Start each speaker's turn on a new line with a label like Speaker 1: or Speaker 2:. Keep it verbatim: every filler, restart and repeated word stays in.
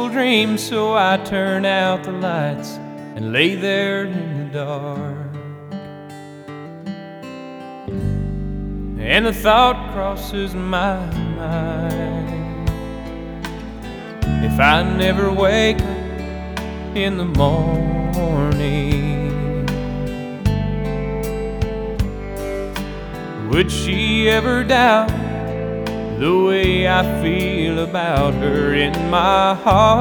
Speaker 1: peaceful dream, so I turn out the lights and lay there in the dark. And the thought crosses my mind, if I never wake up in the morning, would she ever doubt the way I feel about her in my heart?